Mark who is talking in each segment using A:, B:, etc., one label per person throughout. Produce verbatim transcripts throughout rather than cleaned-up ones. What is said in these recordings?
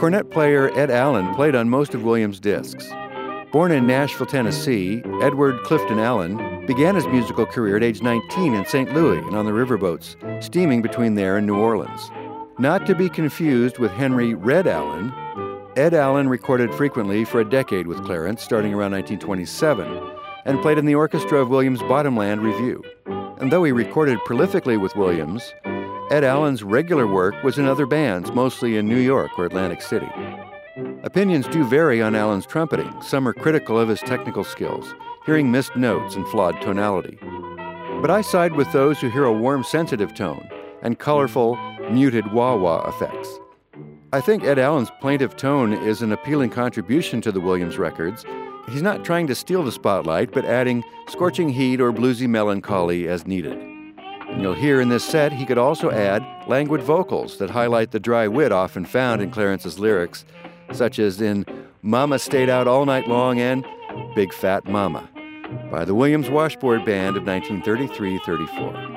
A: cornet player Ed Allen played on most of Williams' discs. Born in Nashville, Tennessee, Edward Clifton Allen began his musical career at age nineteen in Saint Louis and on the riverboats, steaming between there and New Orleans. Not to be confused with Henry Red Allen, Ed Allen recorded frequently for a decade with Clarence, starting around nineteen twenty-seven, and played in the orchestra of Williams' Bottomland Revue. And though he recorded prolifically with Williams, Ed Allen's regular work was in other bands, mostly in New York or Atlantic City. Opinions do vary on Allen's trumpeting. Some are critical of his technical skills, hearing missed notes and flawed tonality. But I side with those who hear a warm, sensitive tone and colorful, muted wah-wah effects. I think Ed Allen's plaintive tone is an appealing contribution to the Williams records. He's not trying to steal the spotlight, but adding scorching heat or bluesy melancholy as needed. And you'll hear in this set he could also add languid vocals that highlight the dry wit often found in Clarence's lyrics, such as in Mama Stayed Out All Night Long and Big Fat Mama, by the Williams Washboard Band of nineteen thirty-three thirty-four.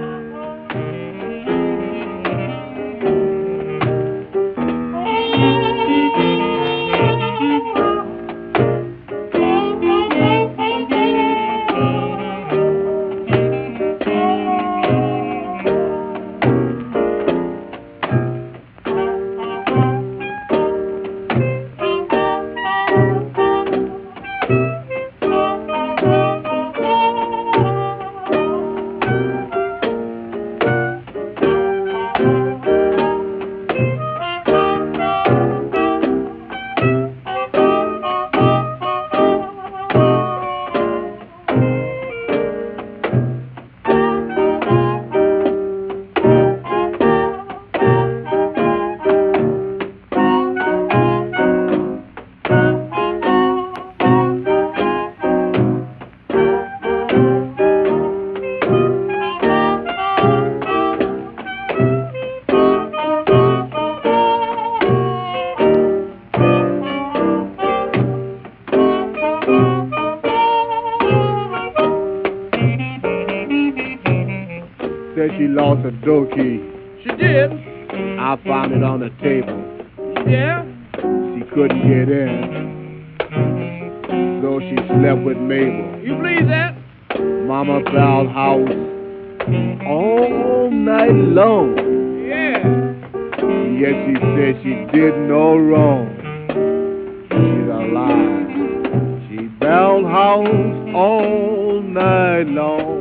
B: She lost a door key.
C: She did?
B: I found it on the table.
C: Yeah?
B: She couldn't get in, so she slept with Mabel.
C: You believe that?
B: Mama bowed house all night long.
C: Yeah.
B: Yet she said she did no wrong. She's alive. She bowed house all night long.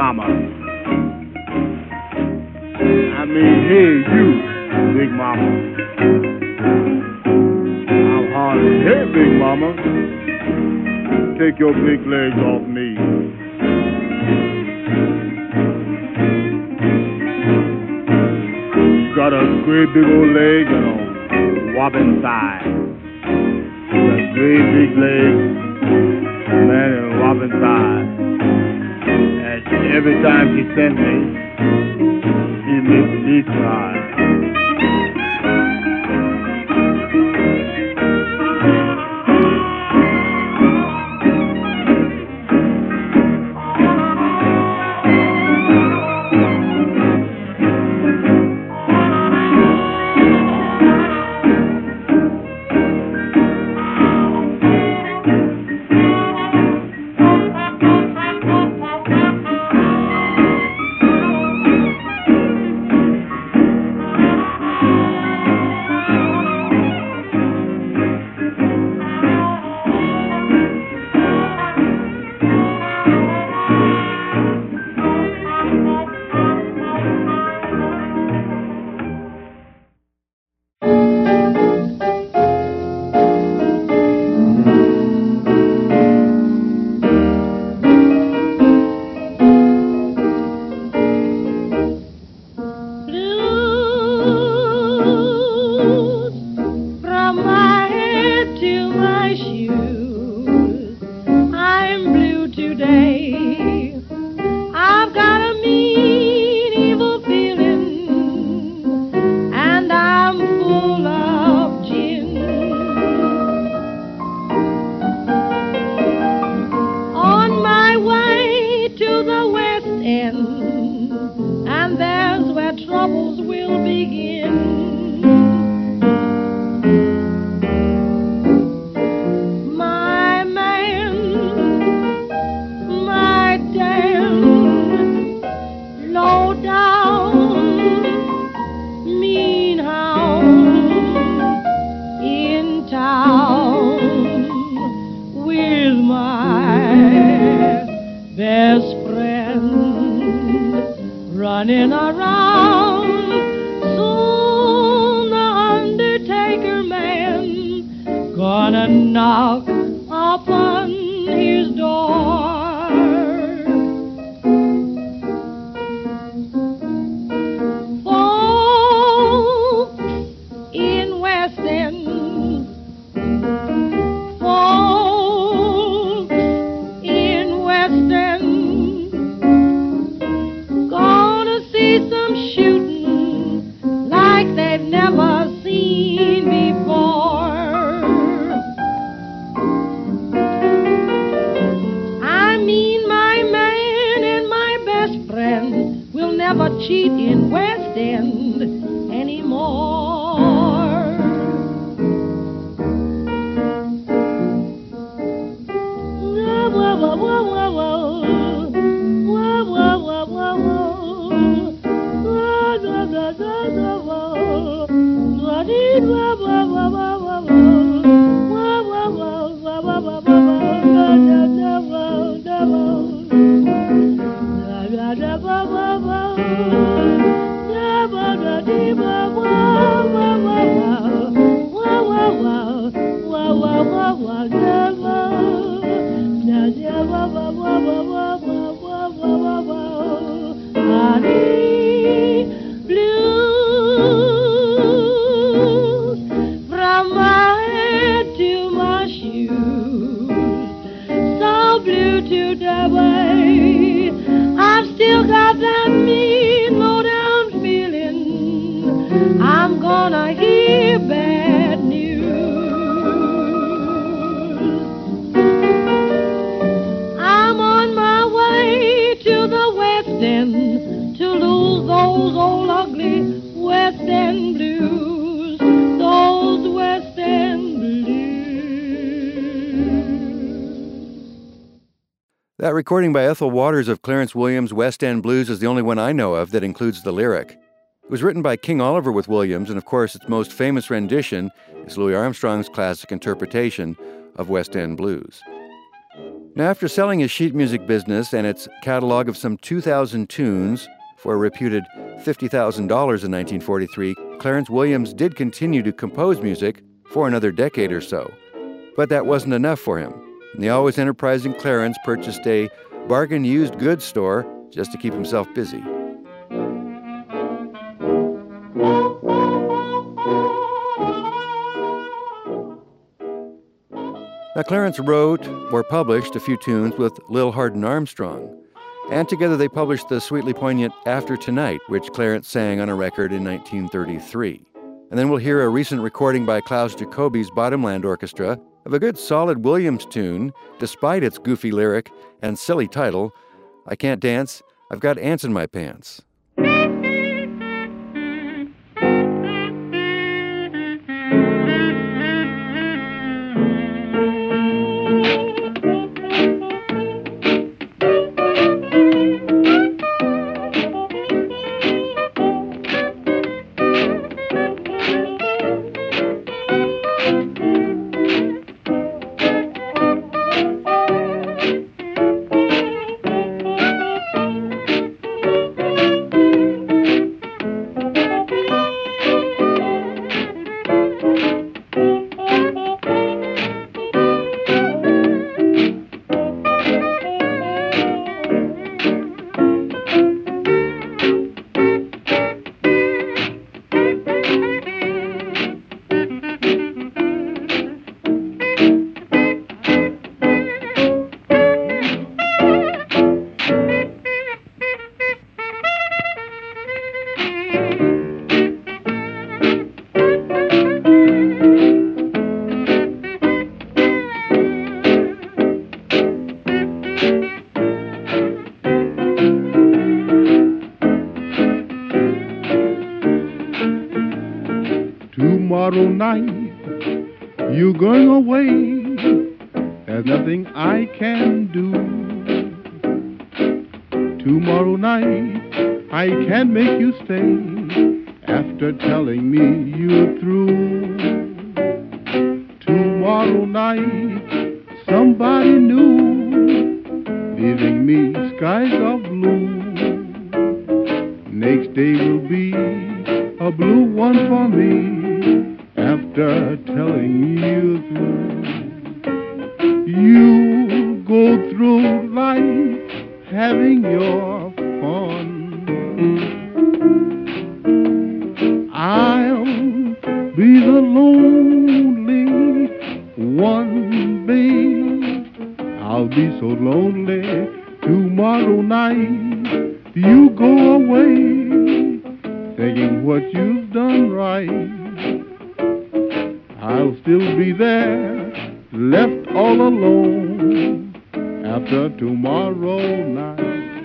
B: mama. I mean, hey, you, big mama. I'm hollering, hey, big mama. Take your big legs off me. You got a great big old leg and a wobbling thigh. You got great big legs, man, and a wobbling thigh. And every time she sends me, she makes me cry.
D: Running around, soon the undertaker man gonna knock upon his door. Folks in West End, folks in West End, some shooting like they've never seen before. I mean, my man and my best friend will never cheat in West End anymore. Whoa, whoa, whoa, whoa, whoa. Whoa, whoa, whoa, whoa, whoa. I've still got that mean, low-down feeling I'm gonna hear bad news. I'm on my way to the West End to lose those old ugly West End blues, those West End
A: That recording by Ethel Waters of Clarence Williams' West End Blues is the only one I know of that includes the lyric. It was written by King Oliver with Williams, and of course its most famous rendition is Louis Armstrong's classic interpretation of West End Blues. Now, after selling his sheet music business and its catalog of some two thousand tunes for a reputed fifty thousand dollars in nineteen forty-three, Clarence Williams did continue to compose music for another decade or so. But that wasn't enough for him, and the always enterprising Clarence purchased a bargain used goods store just to keep himself busy. Now, Clarence wrote or published a few tunes with Lil Hardin Armstrong, and together they published the sweetly poignant After Tonight, which Clarence sang on a record in nineteen thirty-three. And then we'll hear a recent recording by Klaus Jacoby's Bottomland Orchestra of a good solid Williams tune, despite its goofy lyric and silly title, I Can't Dance, I've Got Ants in My Pants.
B: Tomorrow night, you're going away. There's nothing I can do. Tomorrow night, I can't make you stay after telling me you're through. Tomorrow night, somebody new, leaving me skies of blue. Next day will be a blue one for me after telling you through. You go through life having your fun. I'll be the lonely one, babe. I'll be so lonely tomorrow night. You go away thinking what you've done right. I'll still be there, left all alone after tomorrow night.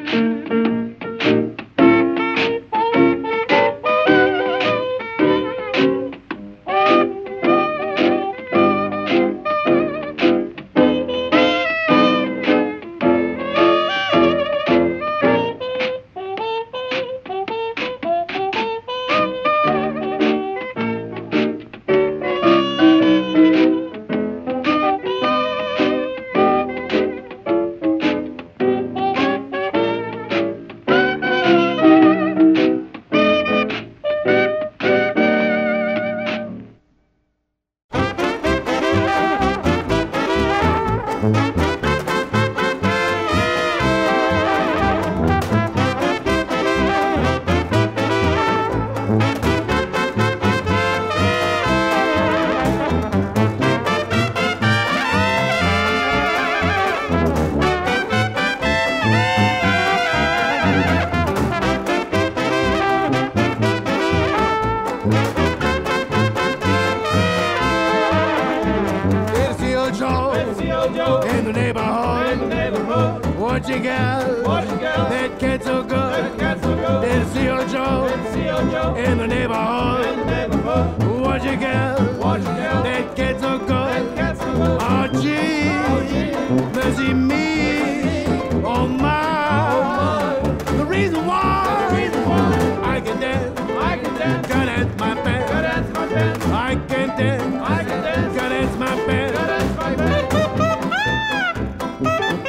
E: What you got? What you got? That cat so good. That cat so good. That C O Joe. That C O Joe. In the neighborhood. In the neighborhood. What you got? What you got? That cat so good. That cat so good. Oh gee. Oh gee. Mercy me. Oh my. Oh my. The reason why. The reason why. I can dance. I can dance. Can dance my band. Can dance my band. I can dance. I can dance. Can dance my band. Can dance my band.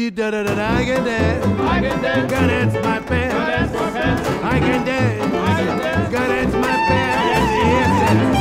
E: dee da da da da. I can dance.
C: I can dance.
E: Gotta dance my pants.
C: Gotta dance my pants.
E: I can dance.
C: I can dance.
E: Gotta dance my pants. Yes, sir.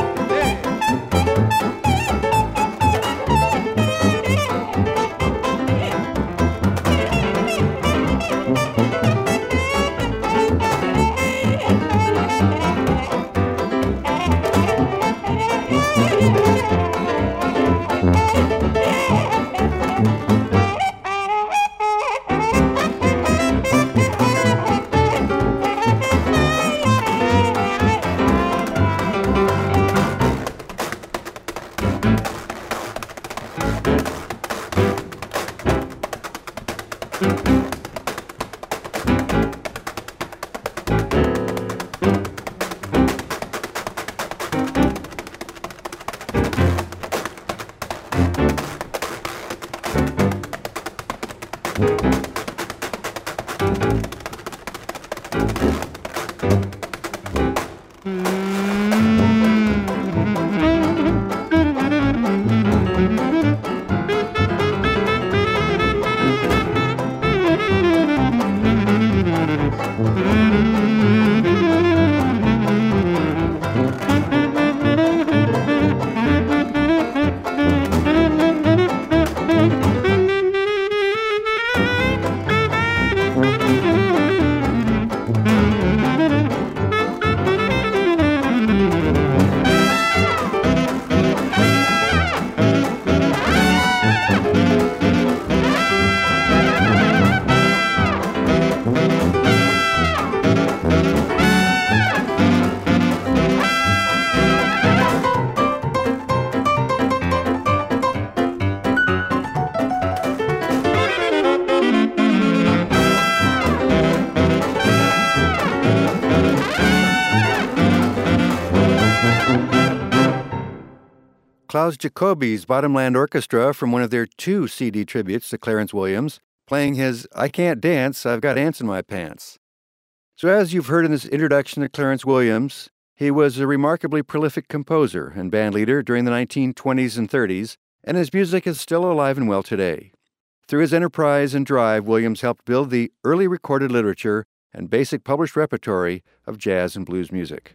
A: Klaus Jacoby's Bottomland Orchestra from one of their two C D tributes to Clarence Williams, playing his I Can't Dance, I've Got Ants in My Pants. So as you've heard in this introduction to Clarence Williams, he was a remarkably prolific composer and bandleader during the nineteen twenties and thirties, and his music is still alive and well today. Through his enterprise and drive, Williams helped build the early recorded literature and basic published repertory of jazz and blues music.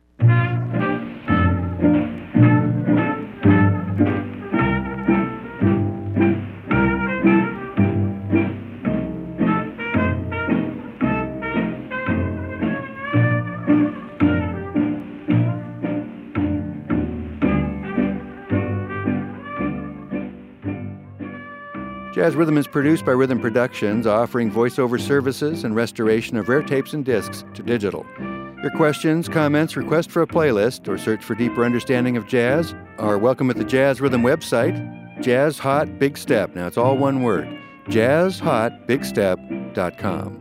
A: Jazz Rhythm is produced by Rhythm Productions, offering voiceover services and restoration of rare tapes and discs to digital. Your questions, comments, request for a playlist, or search for deeper understanding of jazz are welcome at the Jazz Rhythm website, Jazz Hot Big Step. Now it's all one word, jazz hot big step dot com.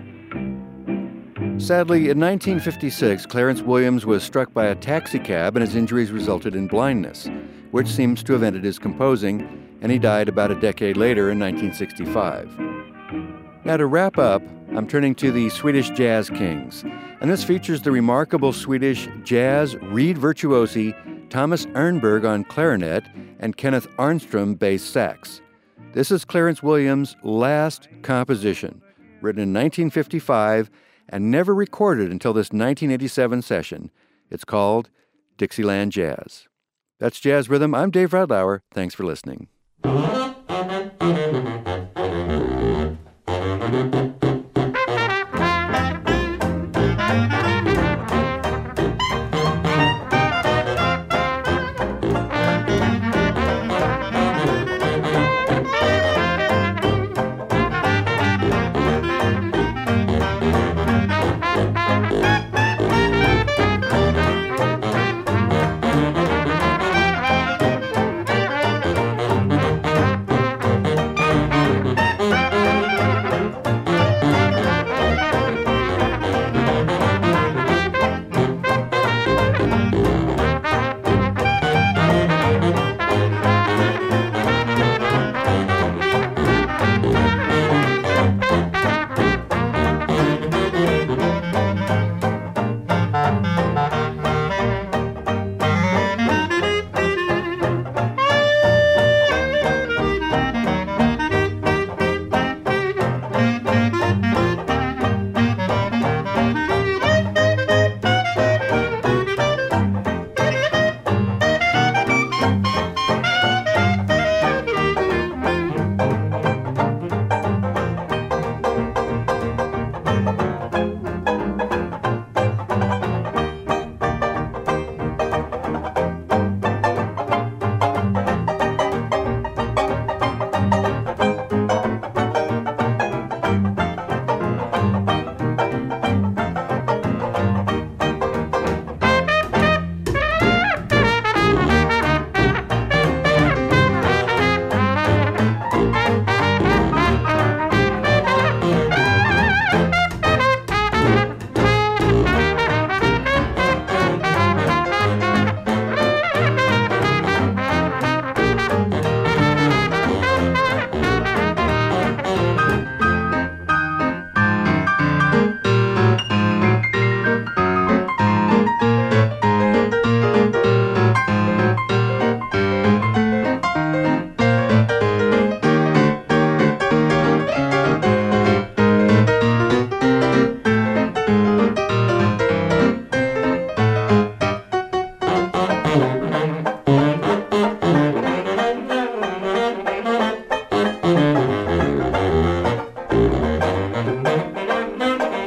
A: Sadly, in nineteen fifty-six, Clarence Williams was struck by a taxicab and his injuries resulted in blindness, which seems to have ended his composing, and he died about a decade later in nineteen sixty-five. Now to wrap up, I'm turning to the Swedish Jazz Kings, and this features the remarkable Swedish jazz reed virtuosi Thomas Ernberg on clarinet and Kenneth Arnstrom bass sax. This is Clarence Williams' last composition, written in nineteen fifty-five and never recorded until this nineteen eighty-seven session. It's called Dixieland Jazz. That's Jazz Rhythm. I'm Dave Radlauer. Thanks for listening.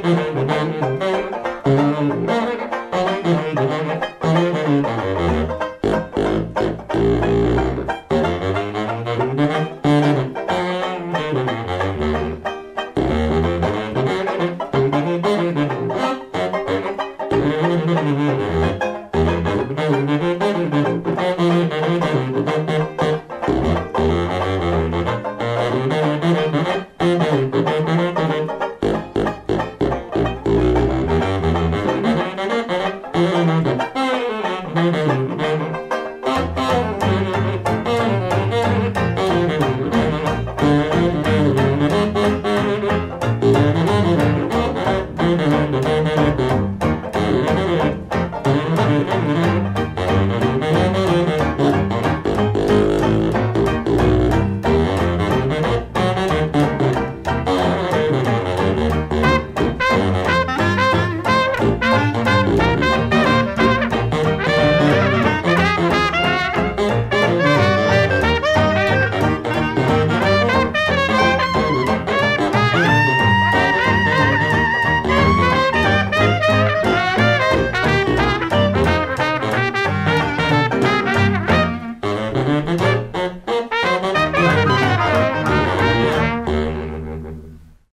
F: Thank you.